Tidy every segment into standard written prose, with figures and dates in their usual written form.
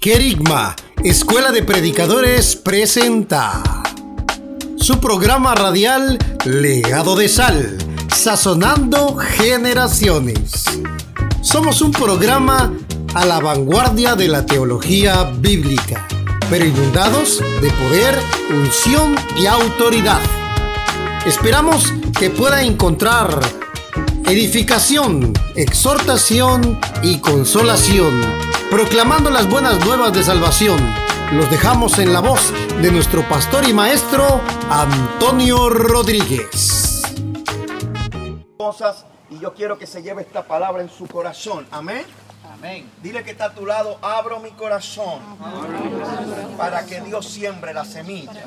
Querigma, Escuela de Predicadores, presenta su programa radial Legado de Sal, sazonando generaciones. Somos un programa a la vanguardia de la teología bíblica, pero inundados de poder, unción y autoridad. Esperamos que pueda encontrar edificación, exhortación y consolación, proclamando las buenas nuevas de salvación. Los dejamos en la voz de nuestro pastor y maestro Antonio Rodríguez. Cosas, y yo quiero que se lleve esta palabra en su corazón. Amén. Amén. Dile que está a tu lado: abro mi corazón para que Dios siembre la semilla.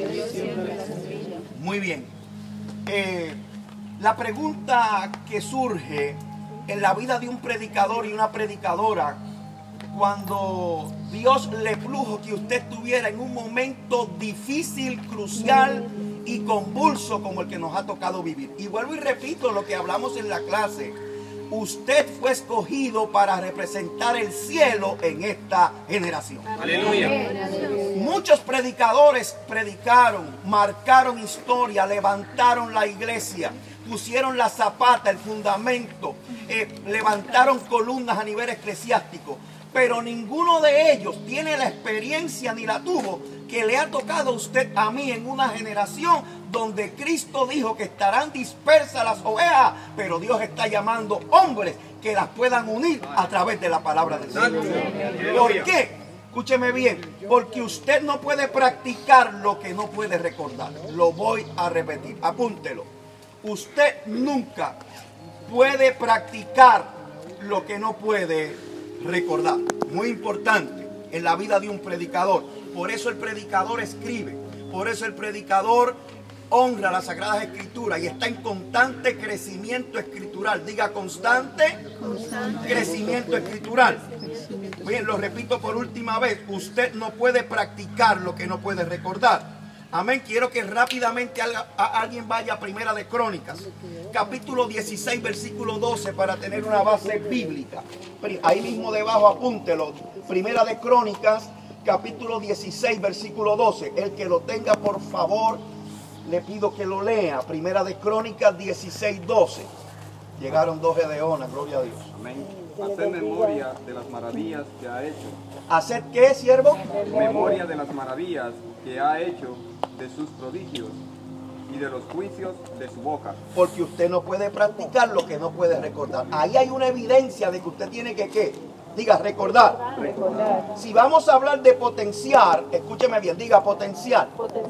Muy bien. La pregunta que surge en la vida de un predicador y una predicadora, cuando Dios le plujo que usted estuviera en un momento difícil, crucial y convulso como el que nos ha tocado vivir. Y vuelvo y repito lo que hablamos en la clase: usted fue escogido para representar el cielo en esta generación. Aleluya. Muchos predicadores predicaron, marcaron historia, levantaron la iglesia, pusieron la zapata, el fundamento, levantaron columnas a nivel eclesiástico. Pero ninguno de ellos tiene la experiencia ni la tuvo que le ha tocado a usted, a mí, en una generación donde Cristo dijo que estarán dispersas las ovejas, pero Dios está llamando hombres que las puedan unir a través de la palabra del Señor. ¿Por qué? Escúcheme bien, porque usted no puede practicar lo que no puede recordar. Lo voy a repetir, apúntelo. Usted nunca puede practicar lo que no puede recordar. Muy importante en la vida de un predicador. Por eso el predicador escribe, por eso el predicador honra las Sagradas Escrituras y está en constante crecimiento escritural. Diga: constante crecimiento escritural. Bien, lo repito por última vez: usted no puede practicar lo que no puede recordar. Amén. Quiero que rápidamente alguien vaya a Primera de Crónicas, capítulo 16, versículo 12, para tener una base bíblica. Ahí mismo debajo apúntelo. Primera de Crónicas, capítulo 16, versículo 12. El que lo tenga, por favor, le pido que lo lea. Primera de Crónicas 16, 12. Llegaron dos gedeonas, gloria a Dios. Amén. Hacer memoria de las maravillas que ha hecho. ¿Hacer qué, siervo? Memoria de las maravillas que ha hecho, de sus prodigios y de los juicios de su boca. Porque usted no puede practicar lo que no puede recordar. Ahí hay una evidencia de que usted tiene que ¿qué? Diga: recordar. Si vamos a hablar de potenciar, escúcheme bien, diga: potenciar.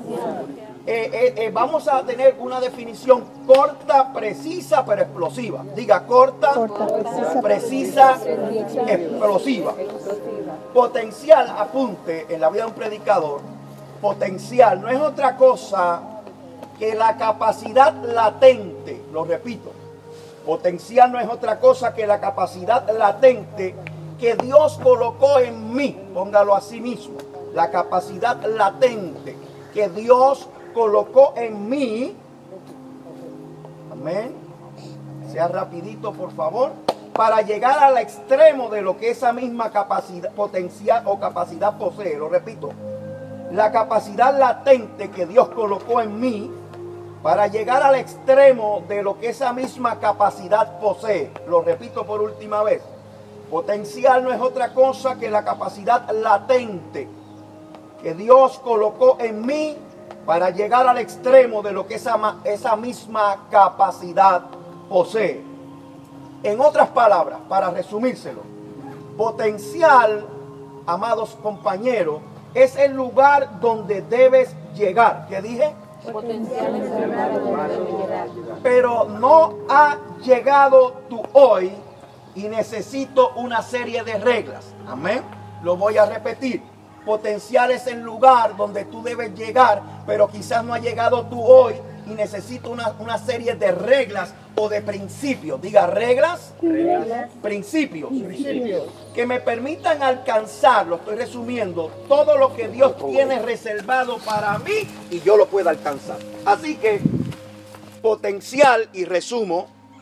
Vamos a tener una definición corta, precisa, pero explosiva. Diga: corta, precisa, explosiva. Potencial, apunte, en la vida de un predicador, potencial no es otra cosa que la capacidad latente. Lo repito: potencial no es otra cosa que la capacidad latente que Dios colocó en mí. Póngalo así mismo: la capacidad latente que Dios colocó en mí. Amén. Sea rapidito, por favor. Para llegar al extremo de lo que esa misma capacidad, potencial o capacidad posee. Lo repito: la capacidad latente que Dios colocó en mí, para llegar al extremo de lo que esa misma capacidad posee. Lo repito por última vez: potencial no es otra cosa que la capacidad latente que Dios colocó en mí, para llegar al extremo de lo que esa misma capacidad posee. En otras palabras, para resumírselo, potencial, amados compañeros, es el lugar donde debes llegar. ¿Qué dije? Potencial es el lugar donde debes llegar. Pero no ha llegado tú hoy y necesito una serie de reglas. Amén. Lo voy a repetir. Potencial es el lugar donde tú debes llegar, pero quizás no ha llegado tú hoy y necesito una serie de reglas o de principios. Diga: reglas, principios, que me permitan alcanzar, lo estoy resumiendo, todo lo que Dios tiene reservado para mí y yo lo pueda alcanzar. Así que potencial, y resumo,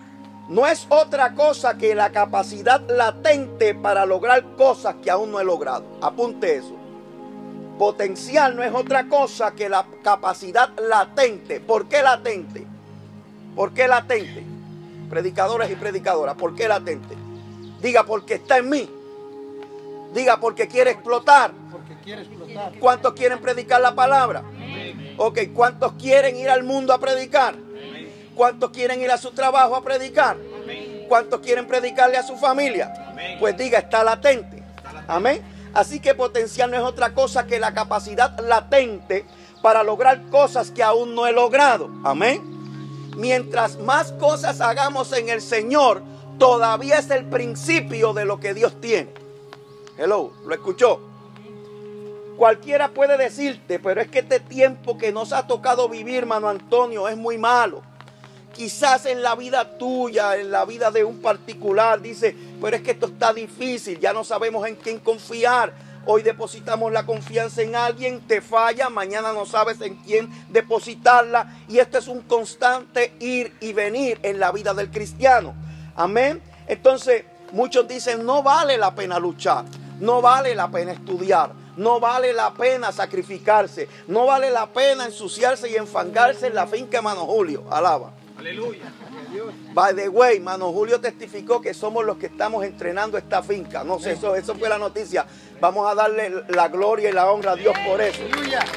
no es otra cosa que la capacidad latente para lograr cosas que aún no he logrado. Apunte eso. Potencial no es otra cosa que la capacidad latente. ¿Por qué latente? ¿Por qué latente? Predicadores y predicadoras, ¿por qué latente? Diga, porque está en mí. Diga, porque quiere explotar. Porque quiere explotar. ¿Cuántos quieren predicar la palabra? Ok, ¿cuántos quieren ir al mundo a predicar? ¿Cuántos quieren ir a su trabajo a predicar? ¿Cuántos quieren predicarle a su familia? Pues diga, está latente. Amén. Así que potencial no es otra cosa que la capacidad latente para lograr cosas que aún no he logrado. Amén. Mientras más cosas hagamos en el Señor, todavía es el principio de lo que Dios tiene. Hello, ¿lo escuchó? Cualquiera puede decirte, pero es que este tiempo que nos ha tocado vivir, hermano Antonio, es muy malo. Quizás en la vida tuya, en la vida de un particular, dice, pero es que esto está difícil, ya no sabemos en quién confiar. Hoy depositamos la confianza en alguien, te falla, mañana no sabes en quién depositarla. Y esto es un constante ir y venir en la vida del cristiano. Amén. Entonces, muchos dicen, no vale la pena luchar, no vale la pena estudiar, no vale la pena sacrificarse, no vale la pena ensuciarse y enfangarse en la finca de Mano Julio. Alaba. Aleluya. By the way, Mano Julio testificó que somos los que estamos entrenando esta finca. No sé, eso fue la noticia. Vamos a darle la gloria y la honra a Dios por eso.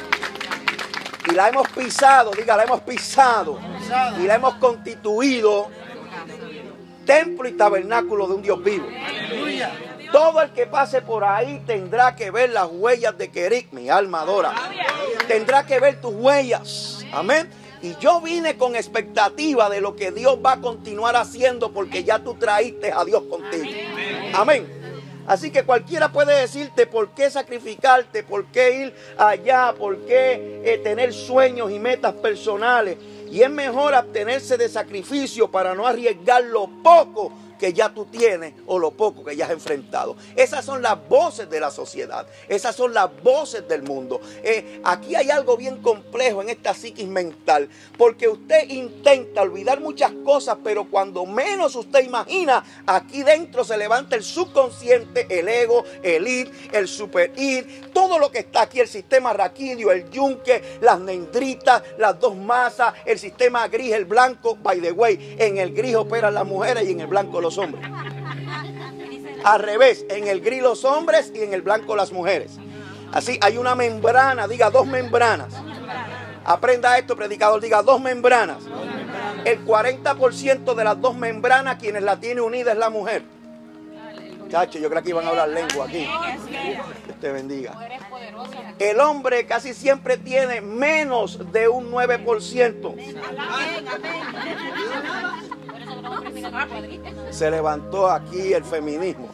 Y la hemos pisado, diga, la hemos pisado. Y la hemos constituido templo y tabernáculo de un Dios vivo. Todo el que pase por ahí tendrá que ver las huellas de Kerit, mi alma adora. Tendrá que ver tus huellas. Amén. Y yo vine con expectativa de lo que Dios va a continuar haciendo, porque ya tú traíste a Dios contigo. Amén. Así que cualquiera puede decirte por qué sacrificarte, por qué ir allá, por qué tener sueños y metas personales. Y es mejor abstenerse de sacrificio para no arriesgar lo poco que ya tú tienes o lo poco que ya has enfrentado. Esas son las voces de la sociedad. Esas son las voces del mundo. Aquí hay algo bien complejo en esta psiquis mental, porque usted intenta olvidar muchas cosas, pero cuando menos usted imagina, aquí dentro se levanta el subconsciente, el ego, el id, el super id, todo lo que está aquí, el sistema raquídeo, el yunque, las dendritas, las dos masas, el sistema gris, el blanco. By the way, en el gris operan las mujeres y en el blanco los hombres. Al revés, en el gris los hombres y en el blanco las mujeres. Así hay una membrana, diga dos membranas. Aprenda esto, predicador, diga dos membranas. El 40% de las dos membranas, quienes la tiene unida es la mujer. Chacho, yo creo que iban a hablar lengua aquí. Dios te bendiga. El hombre casi siempre tiene menos de un 9%. Se levantó aquí el feminismo.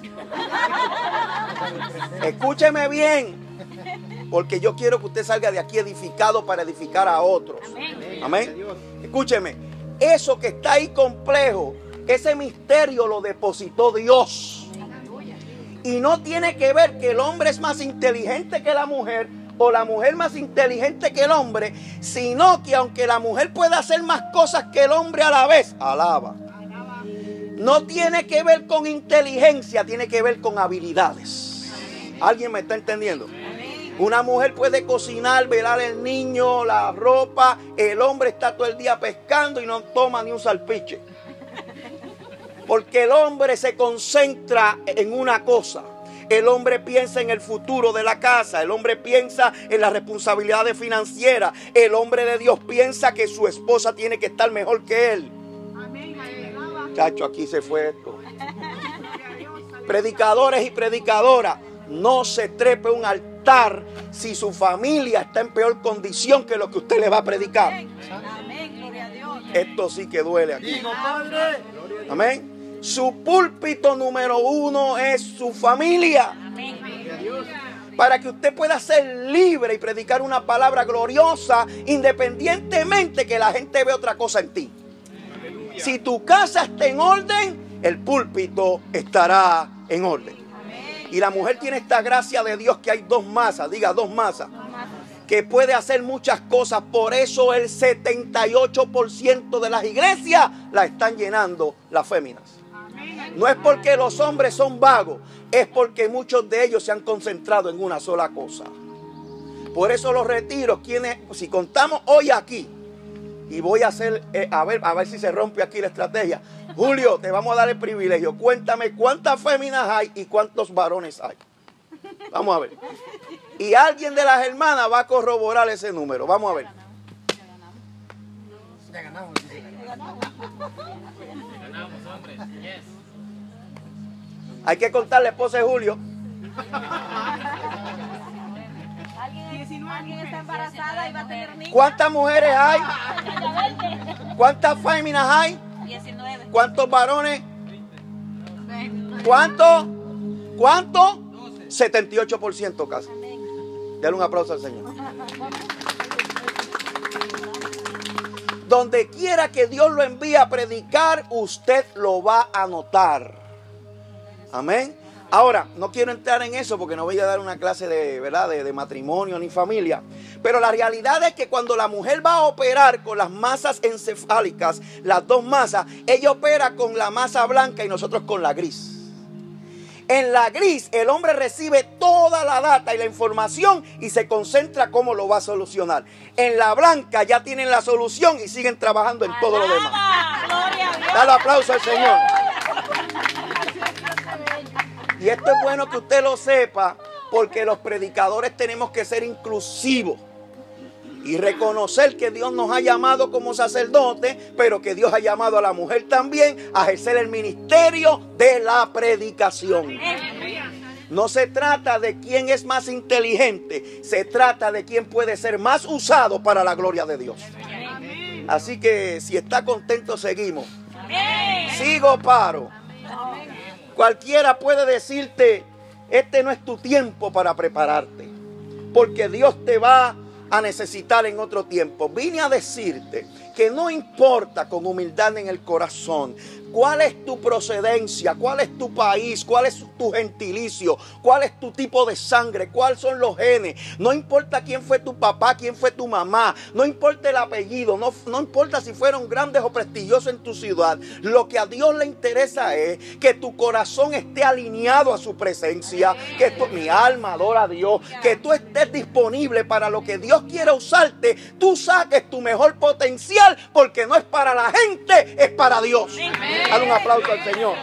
Escúcheme bien, porque yo quiero que usted salga de aquí edificado para edificar a otros. Amén. Escúcheme, eso que está ahí complejo, ese misterio lo depositó Dios. Y no tiene que ver que el hombre es más inteligente que la mujer o la mujer más inteligente que el hombre, sino que aunque la mujer pueda hacer más cosas que el hombre a la vez, alaba. No tiene que ver con inteligencia, tiene que ver con habilidades. ¿Alguien me está entendiendo? Una mujer puede cocinar, velar el niño, la ropa. El hombre está todo el día pescando y no toma ni un salpiche. Porque el hombre se concentra en una cosa. El hombre piensa en el futuro de la casa. El hombre piensa en las responsabilidades financieras. El hombre de Dios piensa que su esposa tiene que estar mejor que él. Chacho, aquí se fue esto. Predicadores y predicadoras, no se trepe un altar si su familia está en peor condición que lo que usted le va a predicar. Amén, gloria a Dios. Esto sí que duele aquí. Amén. Su púlpito número uno es su familia. Amén. Para que usted pueda ser libre y predicar una palabra gloriosa, independientemente que la gente vea otra cosa en ti. Si tu casa está en orden, el púlpito estará en orden. Y la mujer tiene esta gracia de Dios que hay dos masas, diga dos masas. que puede hacer muchas cosas. Por eso el 78% de las iglesias la están llenando las féminas. No es porque los hombres son vagos, es porque muchos de ellos se han concentrado en una sola cosa. Por eso los retiros, si contamos hoy aquí, y voy a hacer, a ver si se rompe aquí la estrategia. Julio, te vamos a dar el privilegio. Cuéntame cuántas féminas hay y cuántos varones hay. Vamos a ver. Y alguien de las hermanas va a corroborar ese número. Vamos a ver. Ya ganamos. Hombres. Yes. Hay que contar la esposa de Julio. Alguien está embarazada y va a tener niños. ¿Cuántas mujeres hay? ¿Cuántas féminas hay? 19. ¿Cuántos varones? ¿Cuántos? 78% casi. Dale un aplauso al Señor. Donde quiera que Dios lo envíe a predicar, usted lo va a notar. Amén. Ahora, no quiero entrar en eso porque no voy a dar una clase de matrimonio ni familia. Pero la realidad es que cuando la mujer va a operar con las masas encefálicas, las dos masas, ella opera con la masa blanca y nosotros con la gris. En la gris, el hombre recibe toda la data y la información y se concentra cómo lo va a solucionar. En la blanca ya tienen la solución y siguen trabajando en todo lo demás. Dale aplauso al Señor. Y esto es bueno que usted lo sepa, porque los predicadores tenemos que ser inclusivos y reconocer que Dios nos ha llamado como sacerdotes, pero que Dios ha llamado a la mujer también a ejercer el ministerio de la predicación. No se trata de quién es más inteligente, se trata de quién puede ser más usado para la gloria de Dios. Así que si está contento, seguimos. Sigo, paro. Cualquiera puede decirte, este no es tu tiempo para prepararte, porque Dios te va a necesitar en otro tiempo. Vine a decirte que no importa, con humildad en el corazón, cuál es tu procedencia, cuál es tu país, cuál es tu gentilicio, cuál es tu tipo de sangre, cuáles son los genes. No importa quién fue tu papá, quién fue tu mamá, no importa el apellido, no importa si fueron grandes o prestigiosos en tu ciudad. Lo que a Dios le interesa es que tu corazón esté alineado a su presencia, que mi alma adora a Dios, que tú estés disponible para lo que Dios quiera usarte, tú saques tu mejor potencial, porque no es para la gente, es para Dios. Dale un aplauso al Señor.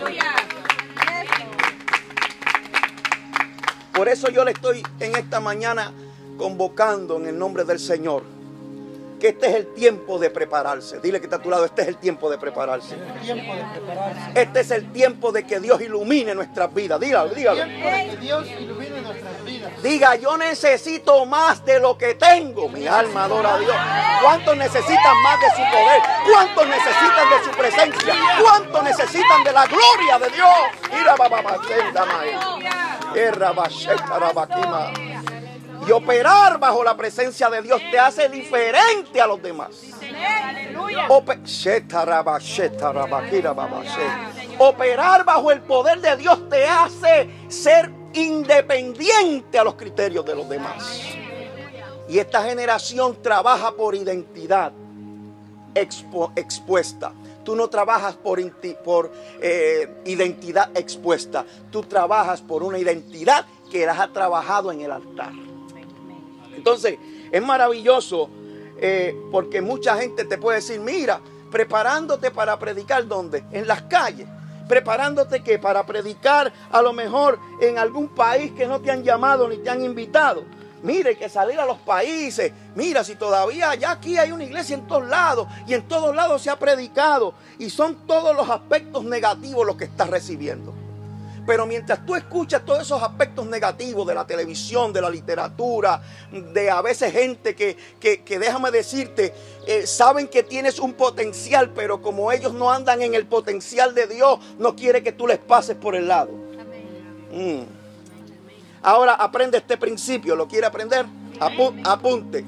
Por eso yo le estoy en esta mañana convocando en el nombre del Señor, que este es el tiempo de prepararse. Dile que está a tu lado, este es el tiempo de prepararse. Este es el tiempo de que Dios ilumine nuestras vidas. Dígalo. Que Dios ilumine nuestras vidas. Diga, yo necesito más de lo que tengo. Mi alma adora a Dios. ¿Cuántos necesitan más de su poder? ¿Cuántos necesitan de su presencia? ¿Cuántos necesitan de la gloria de Dios? Y operar bajo la presencia de Dios te hace diferente a los demás. Operar bajo el poder de Dios te hace ser independiente a los criterios de los demás. Y esta generación trabaja por identidad expuesta. Tú no trabajas por identidad expuesta. Tú trabajas por una identidad que las ha trabajado en el altar. Entonces, es maravilloso porque mucha gente te puede decir, mira, preparándote para predicar, ¿dónde? En las calles. Preparándote que para predicar a lo mejor en algún país que no te han llamado ni te han invitado. Mire, que salir a los países. Mira, si todavía ya aquí hay una iglesia en todos lados y en todos lados se ha predicado. Y son todos los aspectos negativos los que estás recibiendo. Pero mientras tú escuchas todos esos aspectos negativos de la televisión, de la literatura, de a veces gente que déjame decirte, saben que tienes un potencial, pero como ellos no andan en el potencial de Dios, no quiere que tú les pases por el lado. Ahora aprende este principio, ¿lo quiere aprender? Apunte.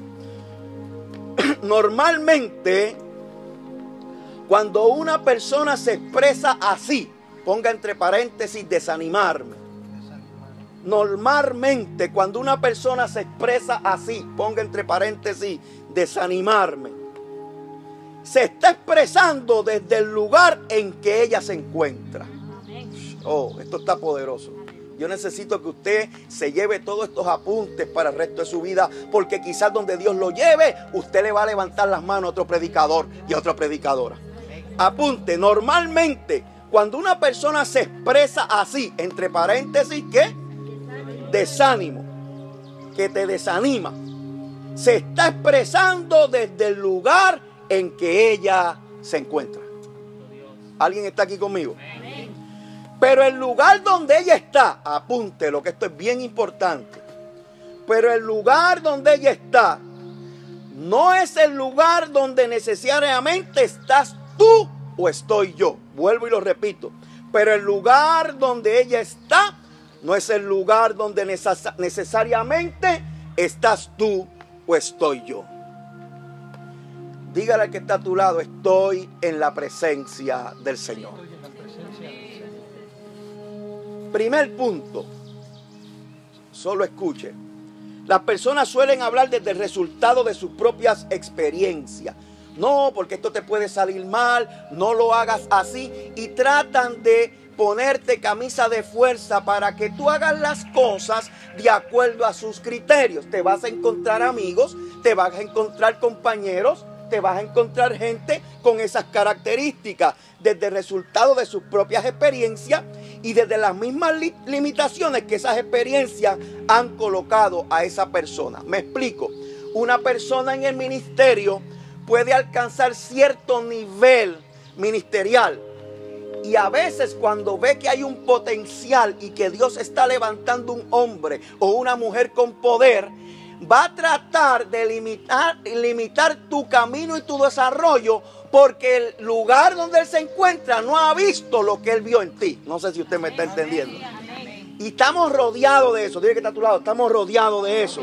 Normalmente, cuando una persona se expresa así, ponga entre paréntesis desanimarme. Normalmente cuando una persona se expresa así, ponga entre paréntesis, desanimarme, se está expresando desde el lugar en que ella se encuentra. Oh, esto está poderoso. Yo necesito que usted se lleve todos estos apuntes para el resto de su vida, porque quizás donde Dios lo lleve, usted le va a levantar las manos a otro predicador y a otra predicadora. Apunte, normalmente cuando una persona se expresa así, entre paréntesis, ¿qué? Desánimo, que te desanima, se está expresando desde el lugar en que ella se encuentra. ¿Alguien está aquí conmigo? Pero el lugar donde ella está, apúntelo que esto es bien importante, pero el lugar donde ella está no es el lugar donde necesariamente estás tú o estoy yo. Vuelvo y lo repito, pero el lugar donde ella está no es el lugar donde necesariamente estás tú o estoy yo. Dígale al que está a tu lado, estoy en la presencia del Señor. Primer punto, solo escuche. Las personas suelen hablar desde el resultado de sus propias experiencias. No, porque esto te puede salir mal, no lo hagas así. Y tratan de ponerte camisa de fuerza para que tú hagas las cosas de acuerdo a sus criterios. Te vas a encontrar amigos, te vas a encontrar compañeros, te vas a encontrar gente con esas características desde el resultado de sus propias experiencias y desde las mismas limitaciones que esas experiencias han colocado a esa persona. Me explico. Una persona en el ministerio puede alcanzar cierto nivel ministerial y a veces cuando ve que hay un potencial y que Dios está levantando un hombre o una mujer con poder, va a tratar de limitar tu camino y tu desarrollo porque el lugar donde él se encuentra no ha visto lo que él vio en ti. No sé si usted me está entendiendo. Y estamos rodeados de eso. Dile que está a tu lado, estamos rodeados de eso.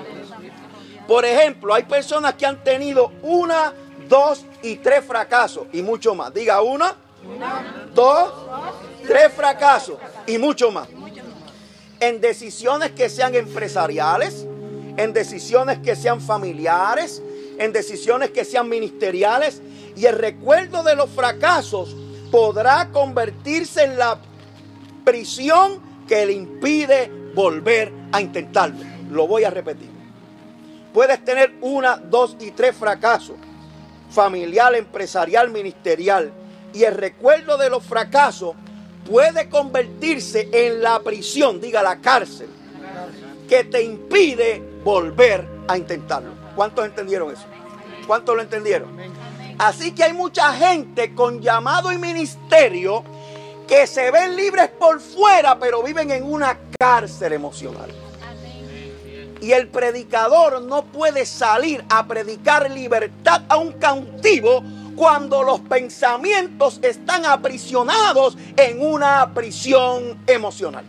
Por ejemplo, hay personas que han tenido 1, 2 y 3 fracasos y mucho más. Diga 1, 2, 3 fracasos y mucho más. En decisiones que sean empresariales, en decisiones que sean familiares, en decisiones que sean ministeriales. Y el recuerdo de los fracasos podrá convertirse en la prisión que le impide volver a intentarlo. Lo voy a repetir. Puedes tener 1, 2 y 3 fracasos, familiar, empresarial, ministerial. Y el recuerdo de los fracasos puede convertirse en la prisión, diga la cárcel, que te impide volver a intentarlo. ¿Cuántos entendieron eso? ¿Cuántos lo entendieron? Así que hay mucha gente con llamado y ministerio que se ven libres por fuera, pero viven en una cárcel emocional. Y el predicador no puede salir a predicar libertad a un cautivo cuando los pensamientos están aprisionados en una prisión emocional.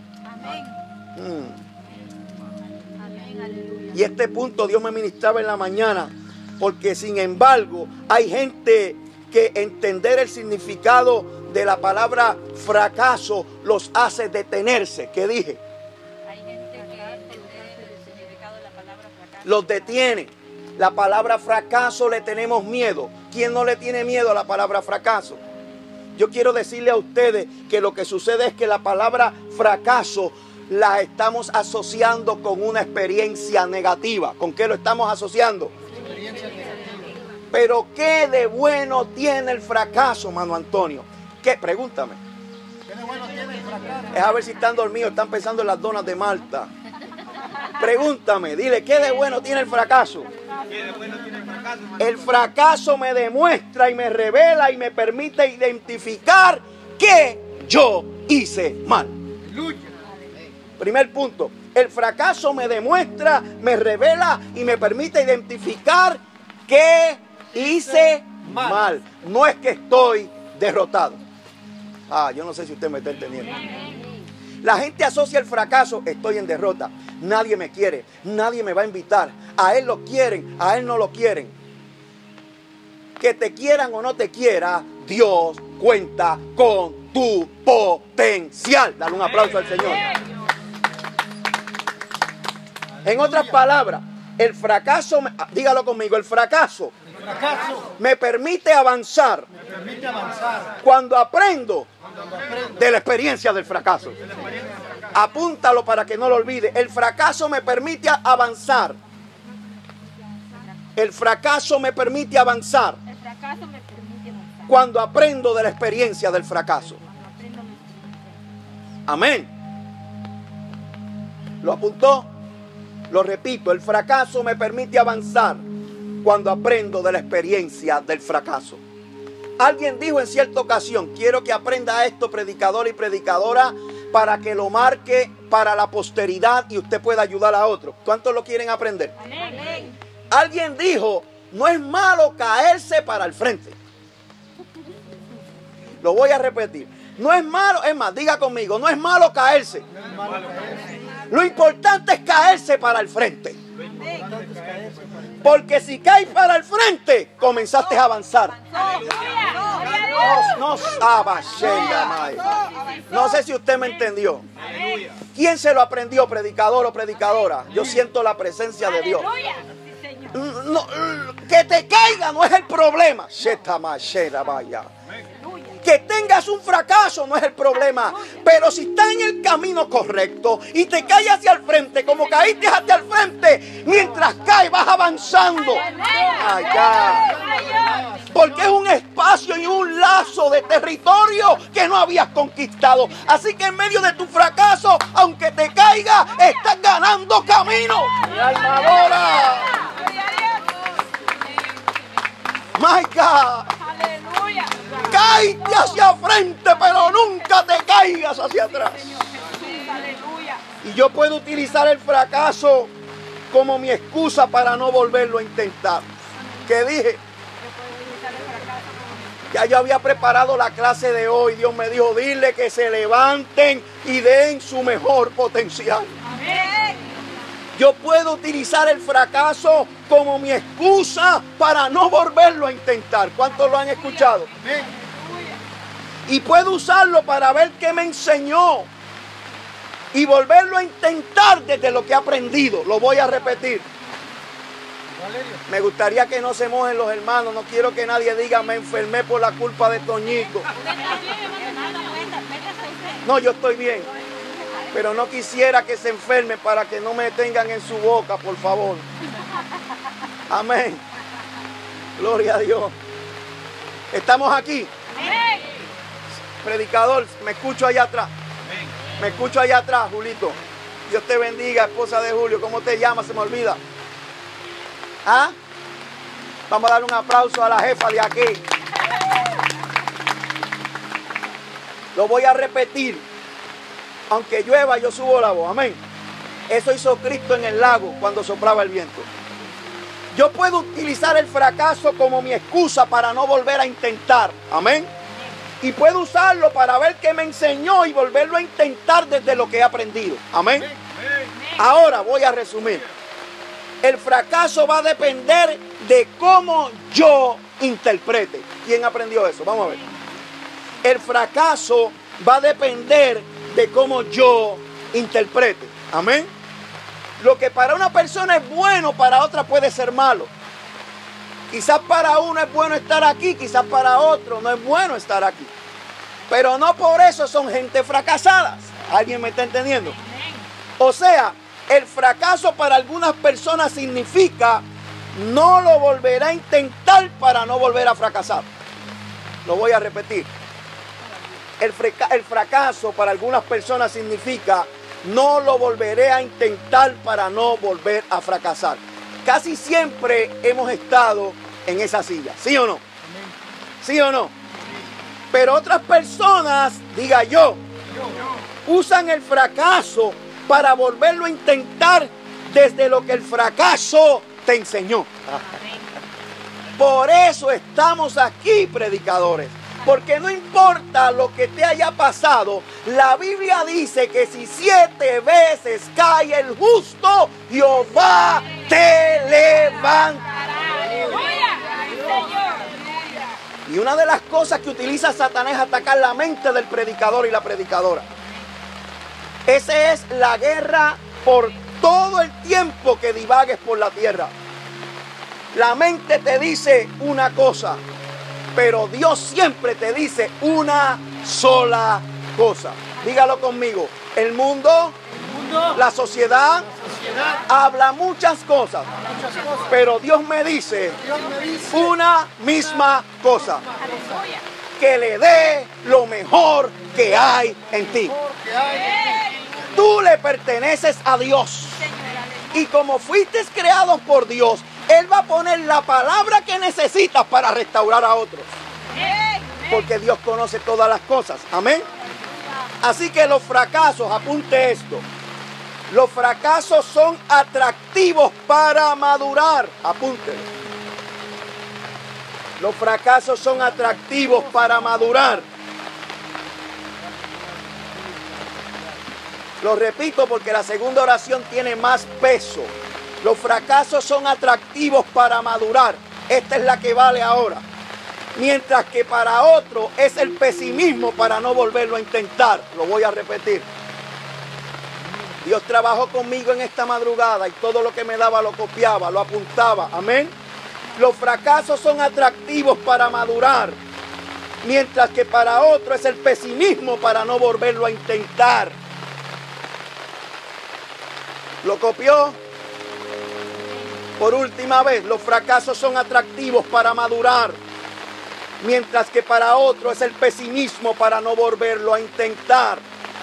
Y este punto Dios me ministraba en la mañana, porque sin embargo hay gente que entender el significado de la palabra fracaso los hace detenerse. ¿Qué dije? Hay gente que entender el significado de la palabra fracaso los detiene. La palabra fracaso le tenemos miedo. ¿Quién no le tiene miedo a la palabra fracaso? Yo quiero decirle a ustedes que lo que sucede es que la palabra fracaso la estamos asociando con una experiencia negativa. ¿Con qué lo estamos asociando? Experiencia negativa. Pero ¿qué de bueno tiene el fracaso, mano Antonio? ¿Qué? Pregúntame. ¿Qué de bueno tiene el fracaso? Es a ver si están dormidos, están pensando en las donas de Malta. Pregúntame, dile, ¿qué de bueno tiene el fracaso? ¿Qué de bueno tiene el fracaso? El fracaso me demuestra y me revela y me permite identificar que yo hice mal. Primer punto, el fracaso me demuestra, me revela y me permite identificar que hice mal. No es que estoy derrotado. Yo no sé si usted me está entendiendo. La gente asocia el fracaso, estoy en derrota, nadie me quiere, nadie me va a invitar, a él lo quieren, a él no lo quieren. Que te quieran o no te quiera, Dios cuenta con tu potencial. Dale un aplauso al Señor. En otras palabras, el fracaso, dígalo conmigo, el fracaso me permite avanzar cuando aprendo de la experiencia del fracaso. Apúntalo para que no lo olvide. El fracaso me permite avanzar. El fracaso me permite avanzar cuando aprendo de la experiencia del fracaso. Amén. ¿Lo apuntó? Lo repito, el fracaso me permite avanzar cuando aprendo de la experiencia del fracaso. Alguien dijo en cierta ocasión, quiero que aprenda esto, predicador y predicadora, para que lo marque para la posteridad y usted pueda ayudar a otros. ¿Cuántos lo quieren aprender? Amén. Alguien dijo, no es malo caerse para el frente. Lo voy a repetir. No es malo, es más, diga conmigo, no es malo caerse. Lo importante es caerse para el frente. Porque si caes para el frente, comenzaste a avanzar. No sé si usted me entendió. ¿Quién se lo aprendió, predicador o predicadora? Yo siento la presencia de Dios. No, que te caiga no es el problema. Que tengas un fracaso no es el problema. Pero si estás en el camino correcto y te caes hacia el frente, como caíste hacia el frente, mientras caes vas avanzando. Allá. Porque es un espacio y un lazo de territorio que no habías conquistado. Así que en medio de tu fracaso, aunque te caiga, estás ganando camino. Mi alma adora. My God. Aleluya. Cállate hacia frente, pero nunca te caigas hacia atrás. Y yo puedo utilizar el fracaso como mi excusa para no volverlo a intentar. ¿Qué dije? Ya yo había preparado la clase de hoy. Dios me dijo, dile que se levanten y den su mejor potencial. Amén. Yo puedo utilizar el fracaso como mi excusa para no volverlo a intentar. ¿Cuántos lo han escuchado? Amén. Y puedo usarlo para ver qué me enseñó y volverlo a intentar desde lo que he aprendido. Lo voy a repetir. Me gustaría que no se mojen los hermanos. No quiero que nadie diga me enfermé por la culpa de Toñito. No, yo estoy bien. Pero no quisiera que se enfermen para que no me tengan en su boca, por favor. Amén. Gloria a Dios. ¿Estamos aquí? Predicador, me escucho allá atrás. Me escucho allá atrás, Julito. Dios te bendiga, esposa de Julio. ¿Cómo te llamas? Se me olvida. ¿Ah? Vamos a dar un aplauso a la jefa de aquí. Lo voy a repetir. Aunque llueva, yo subo la voz. Amén. Eso hizo Cristo en el lago cuando soplaba el viento. Yo puedo utilizar el fracaso como mi excusa para no volver a intentar. Amén. Y puedo usarlo para ver qué me enseñó y volverlo a intentar desde lo que he aprendido. Amén. Ahora voy a resumir. El fracaso va a depender de cómo yo interprete. ¿Quién aprendió eso? Vamos a ver. El fracaso va a depender de cómo yo interprete. Amén. Lo que para una persona es bueno, para otra puede ser malo. Quizás para uno es bueno estar aquí, quizás para otro no es bueno estar aquí. Pero no por eso son gente fracasadas. ¿Alguien me está entendiendo? O sea, el fracaso para algunas personas significa no lo volverá a intentar para no volver a fracasar. Lo voy a repetir. El fracaso para algunas personas significa no lo volveré a intentar para no volver a fracasar. Casi siempre hemos estado en esa silla, ¿sí o no? ¿Sí o no? Pero otras personas, diga yo, usan el fracaso para volverlo a intentar desde lo que el fracaso te enseñó. Por eso estamos aquí, predicadores. Porque no importa lo que te haya pasado, la Biblia dice que si 7 veces cae el justo, Jehová te levantará. Y una de las cosas que utiliza Satanás es atacar la mente del predicador y la predicadora. Esa es la guerra por todo el tiempo que divagues por la tierra. La mente te dice una cosa, pero Dios siempre te dice una sola cosa. Dígalo conmigo. El mundo, la sociedad, habla muchas cosas, pero Dios me dice una misma cosa: que le dé lo mejor que hay en ti. Tú le perteneces a Dios. Y como fuiste creados por Dios, Él va a poner la palabra que necesitas para restaurar a otros. Porque Dios conoce todas las cosas. Amén. Así que los fracasos, apunte esto. Los fracasos son atractivos para madurar. Apúntelo. Los fracasos son atractivos para madurar. Lo repito porque la segunda oración tiene más peso. Los fracasos son atractivos para madurar. Esta es la que vale ahora. Mientras que para otro es el pesimismo para no volverlo a intentar. Lo voy a repetir. Dios trabajó conmigo en esta madrugada y todo lo que me daba lo copiaba, lo apuntaba. Amén. Los fracasos son atractivos para madurar. Mientras que para otro es el pesimismo para no volverlo a intentar. ¿Lo copió? Por última vez, los fracasos son atractivos para madurar. Mientras que para otro es el pesimismo para no volverlo a intentar.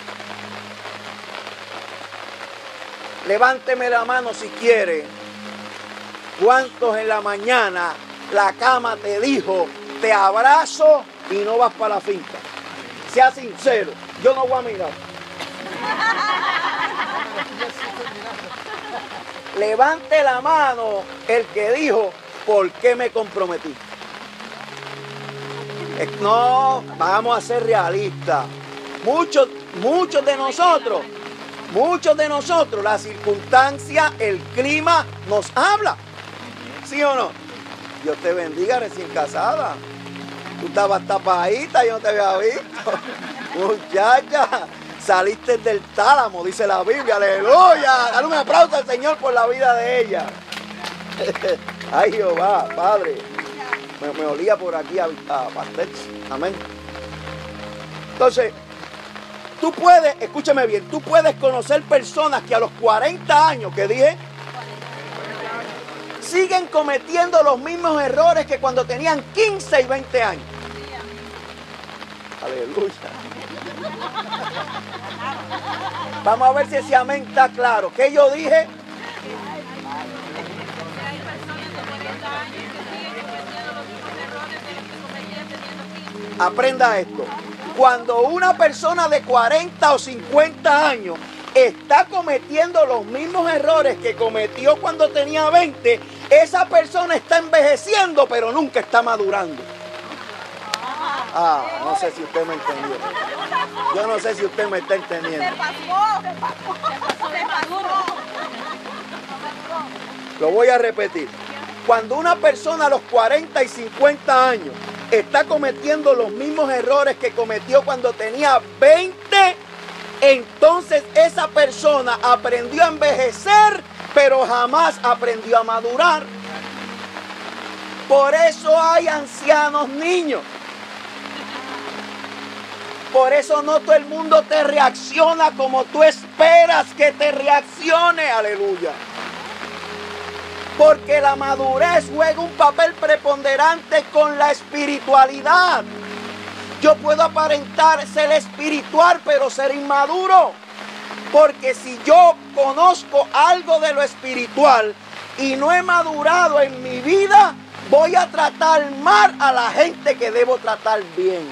Levánteme la mano si quiere. ¿Cuántos en la mañana la cama te dijo, te abrazo y no vas para la finca? Sea sincero, yo no voy a mirar. Levante la mano el que dijo, ¿por qué me comprometí? No, vamos a ser realistas. Muchos de nosotros, la circunstancia, el clima nos habla. ¿Sí o no? Dios te bendiga, recién casada. Tú estabas tapadita, yo no te había visto. Muchacha, saliste del tálamo, dice la Biblia. Aleluya. Dale un aplauso al Señor por la vida de ella. Ay, Jehová, Padre. Me olía por aquí a pastel. Amén. Entonces, tú puedes, escúchame bien, tú puedes conocer personas que a los 40 años, que dije, siguen cometiendo los mismos errores que cuando tenían 15 y 20 años. Aleluya. Vamos a ver si ese amén está claro. ¿Qué yo dije? Aprenda esto. Cuando una persona de 40 o 50 años está cometiendo los mismos errores que cometió cuando tenía 20, esa persona está envejeciendo, pero nunca está madurando. No sé si usted me entendió. Yo no sé si usted me está entendiendo. Lo voy a repetir. Cuando una persona a los 40 y 50 años está cometiendo los mismos errores que cometió cuando tenía 20, entonces esa persona aprendió a envejecer, pero jamás aprendió a madurar. Por eso hay ancianos niños. Por eso no todo el mundo te reacciona como tú esperas que te reaccione. Aleluya. Porque la madurez juega un papel preponderante con la espiritualidad. Yo puedo aparentar ser espiritual, pero ser inmaduro. Porque si yo conozco algo de lo espiritual y no he madurado en mi vida, voy a tratar mal a la gente que debo tratar bien.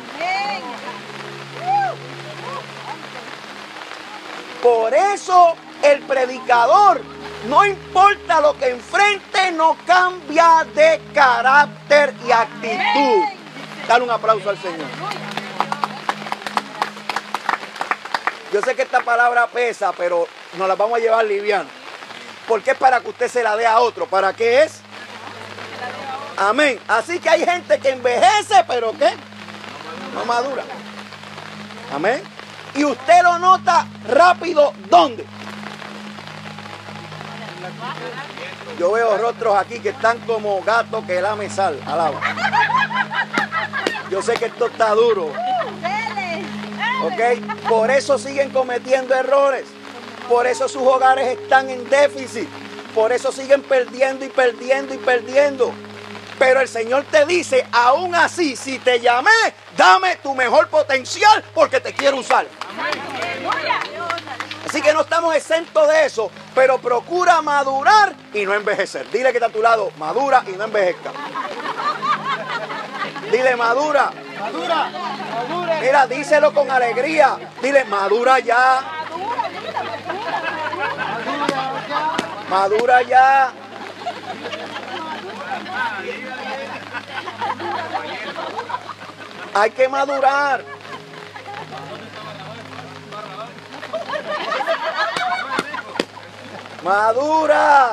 Por eso el predicador, no importa lo que enfrente, no cambia de carácter y actitud. Dale un aplauso al Señor. Yo sé que esta palabra pesa, pero nos la vamos a llevar liviana. Porque es para que usted se la dé a otro. ¿Para qué es? Amén. Así que hay gente que envejece, pero ¿qué? No madura. Amén. Y usted lo nota rápido, ¿dónde? Yo veo rostros aquí que están como gato que lame sal. Alaba. Yo sé que esto está duro. ¿Ok? Por eso siguen cometiendo errores. Por eso sus hogares están en déficit. Por eso siguen perdiendo y perdiendo y perdiendo. Pero el Señor te dice, aún así, si te llamé, dame tu mejor potencial porque te quiero usar. Así que no estamos exentos de eso, pero procura madurar y no envejecer. Dile que está a tu lado, madura y no envejezca. Dile, madura. Madura. Mira, díselo con alegría. Dile, madura ya. Madura ya. Hay que madurar. Madura.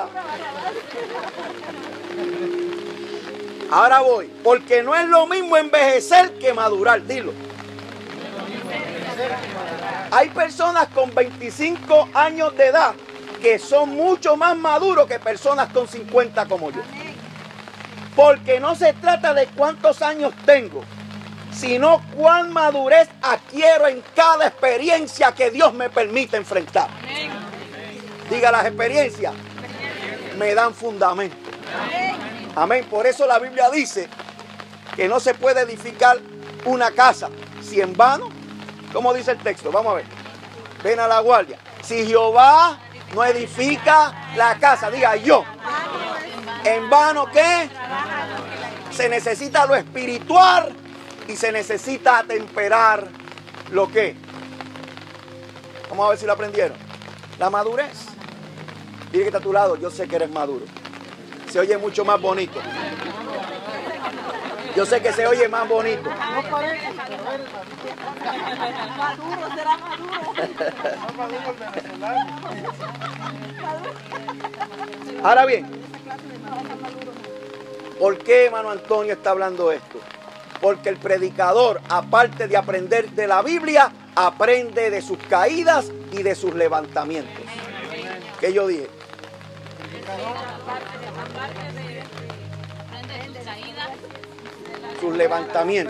Ahora voy, porque no es lo mismo envejecer que madurar, dilo. Hay personas con 25 años de edad que son mucho más maduros que personas con 50 como yo. Porque no se trata de cuántos años tengo, sino cuán madurez adquiero en cada experiencia que Dios me permite enfrentar. Diga, las experiencias me dan fundamento. Amén. Por eso la Biblia dice que no se puede edificar una casa si en vano, ¿cómo dice el texto? Vamos a ver. Ven a la guardia. Si Jehová no edifica la casa, diga yo. ¿En vano qué? Se necesita lo espiritual y se necesita atemperar lo que. Vamos a ver si lo aprendieron. La madurez. Dile que está a tu lado, yo sé que eres maduro. Se oye mucho más bonito. Yo sé que se oye más bonito. Maduro, será maduro. Ahora bien, ¿por qué hermano Antonio está hablando esto? Porque el predicador, aparte de aprender de la Biblia, aprende de sus caídas y de sus levantamientos. ¿Qué yo dije? Sus levantamientos.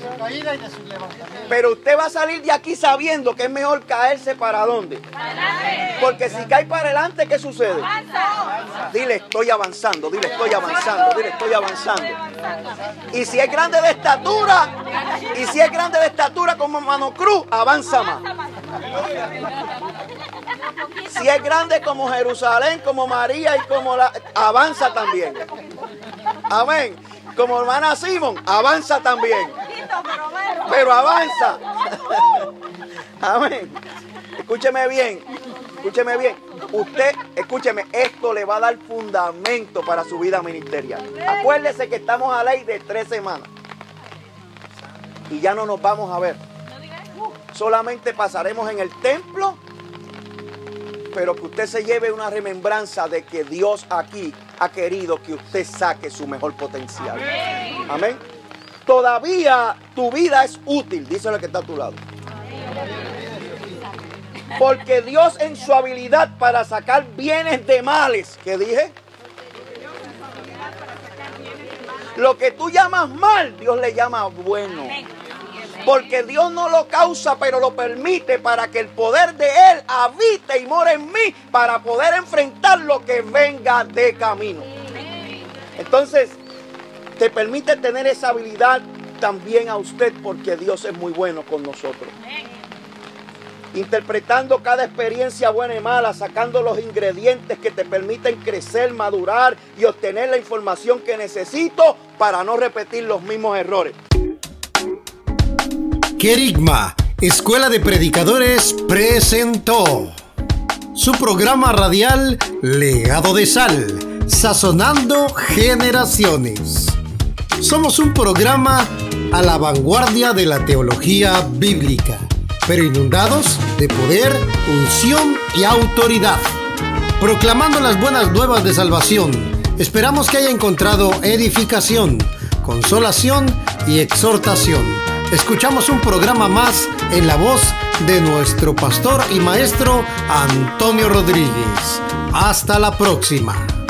Pero usted va a salir de aquí sabiendo que es mejor caerse para dónde. Porque si cae para adelante, ¿qué sucede? Dile, estoy avanzando, dile, estoy avanzando, dile, estoy avanzando. Y si es grande de estatura, como Mano Cruz, avanza más. Si es grande como Jerusalén, como María y como avanza también. Amén. Como hermana Simón, avanza también. Pero avanza. Amén. Escúcheme bien. Escúcheme bien. Usted, escúcheme, esto le va a dar fundamento para su vida ministerial. Acuérdese que estamos a ley de 3 semanas. Y ya no nos vamos a ver. Solamente pasaremos en el templo. Pero que usted se lleve una remembranza de que Dios aquí ha querido que usted saque su mejor potencial. Amén. Todavía tu vida es útil, díselo que está a tu lado. Porque Dios en su habilidad para sacar bienes de males, ¿qué dije? Lo que tú llamas mal, Dios le llama bueno. Porque Dios no lo causa, pero lo permite para que el poder de Él habite y more en mí para poder enfrentar lo que venga de camino. Entonces, te permite tener esa habilidad también a usted porque Dios es muy bueno con nosotros. Interpretando cada experiencia buena y mala, sacando los ingredientes que te permiten crecer, madurar y obtener la información que necesito para no repetir los mismos errores. Querigma, Escuela de Predicadores, presentó su programa radial Legado de Sal, sazonando generaciones. Somos un programa a la vanguardia de la teología bíblica, pero inundados de poder, unción y autoridad. Proclamando las buenas nuevas de salvación, esperamos que haya encontrado edificación, consolación y exhortación. escuchamos un programa más en la voz de nuestro pastor y maestro Antonio Rodríguez. Hasta la próxima.